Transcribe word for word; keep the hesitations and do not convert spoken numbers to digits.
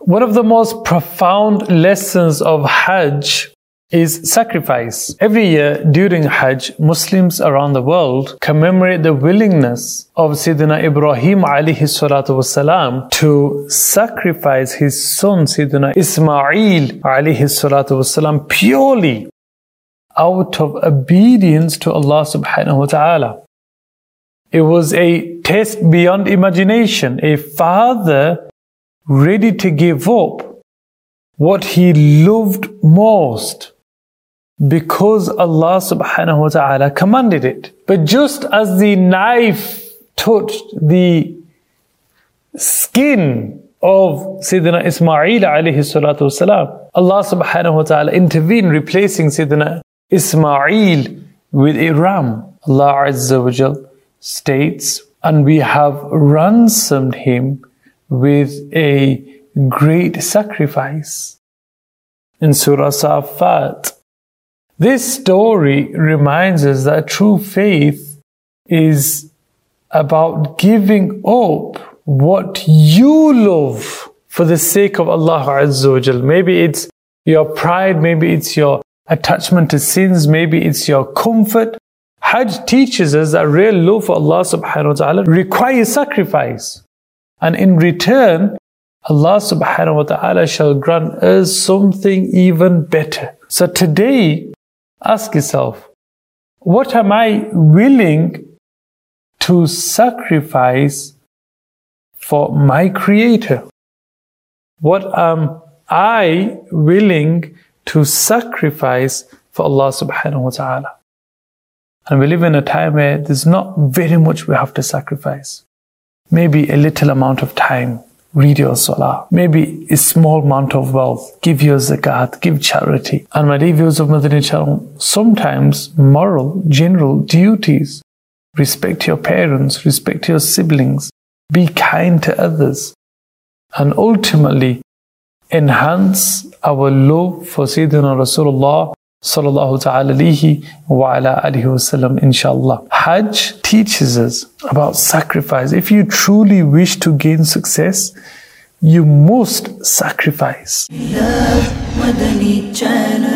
One of the most profound lessons of Hajj is sacrifice. Every year during Hajj, Muslims around the world commemorate the willingness of Sayyidina Ibrahim alayhi salatu wasalam to sacrifice his son Sayyidina Ismail alayhi salatu wasalam purely out of obedience to Allah subhanahu wa ta'ala. It was a test beyond imagination. A father ready to give up what he loved most because Allah subhanahu wa ta'ala commanded it. But just as the knife touched the skin of Sayyidina Ismail alayhi salatu wasalam, Allah subhanahu wa ta'ala intervened, replacing Sayyidina Ismail with a ram. Allah Azza wa Jal states, and we have ransomed him with a great sacrifice in Surah Safat. This story reminds us that true faith is about giving up what you love for the sake of Allah Azza wa Jal. Maybe it's your pride, maybe it's your attachment to sins, maybe it's your comfort. Hajj teaches us that real love for Allah subhanahu wa ta'ala requires sacrifice. And in return, Allah subhanahu wa ta'ala shall grant us something even better. So today, ask yourself, what am I willing to sacrifice for my Creator? What am I willing to sacrifice for Allah subhanahu wa ta'ala? And we live in a time where there's not very much we have to sacrifice. Maybe a little amount of time, read your salah. Maybe a small amount of wealth, give your zakat, give charity. And my dear viewers of Madani Channel, sometimes moral, general duties. Respect your parents, respect your siblings, be kind to others, and ultimately enhance our love for Sayyidina Rasulullah sallallahu ta'ala alayhi wa ala alihi wasallam, inshallah. Hajj teaches us about sacrifice. If you truly wish to gain success, you must sacrifice.